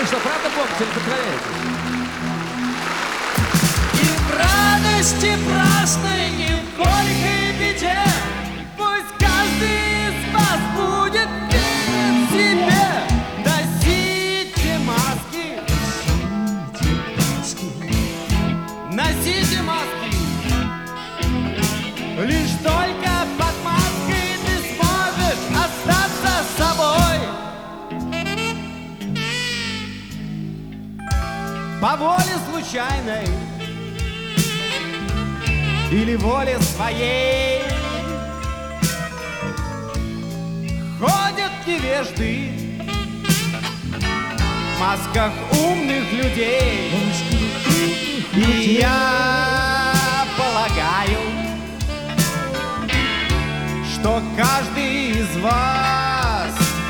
Вы что, правда помните или притворяетесь? И в радости праздной, и в горькой беде пусть каждый из вас будет верен себе. Носите маски, носите маски. Лишь только под маской ты сможешь остаться собой. По воле случайной или воле своей ходят невежды в масках умных людей. И я полагаю, что каждый из вас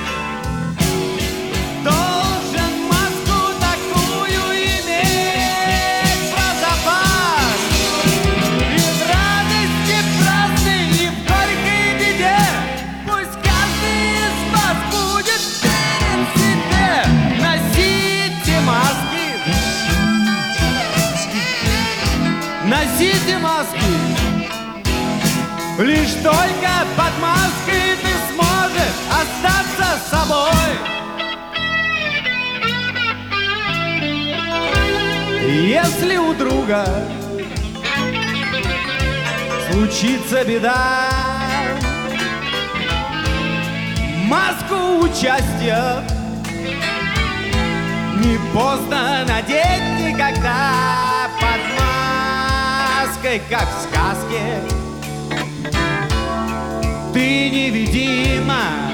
должен маску такую иметь про запас. И в радости праздной, и в горькой беде пусть каждый из вас будет верен себе. Носите маски, носите маски. Лишь только под маской ты сможешь остаться собой. Если у друга случится беда, маску участия не поздно надеть никогда. Под маской, как в сказке, ты невидима,